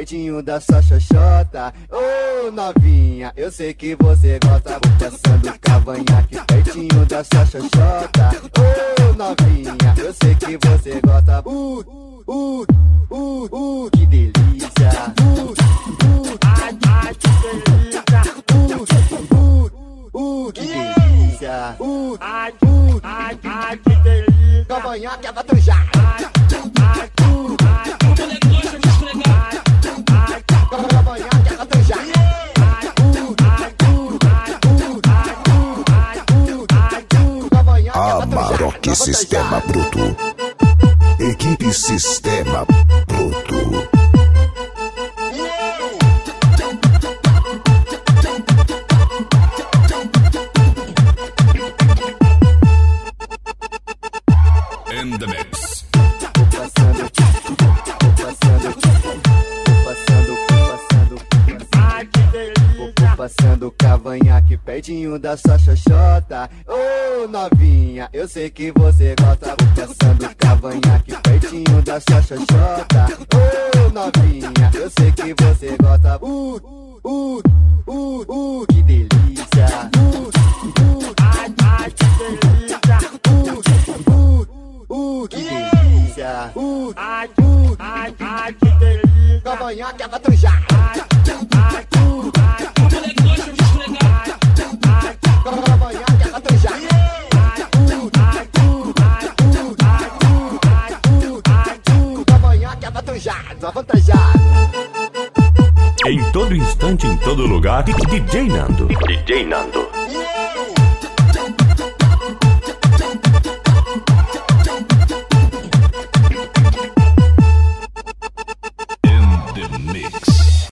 pertinho da sua xoxota. Ô novinha, eu sei que você gosta. Vou passando cavanhaque pertinho da sua xoxota. Ô novinha, eu sei que você gosta. Que delícia. Que delícia. Que delícia. Cavanhaque é batujar. Cavanhaque é batujar. Amarok Sistema Bruto. Equipe Sistema Bruto. In the mix. Passando cavanhaque pertinho da sua xoxota. Ô novinha, eu sei que você gosta. Vou passando cavanhaque pertinho da sua xoxota. Ô novinha, eu sei que você gosta. Que delícia. Que delícia. Que delícia. Cavanhaque é batujar. Avantajado. Em todo instante, em todo lugar, DJ Nando. DJ Nando.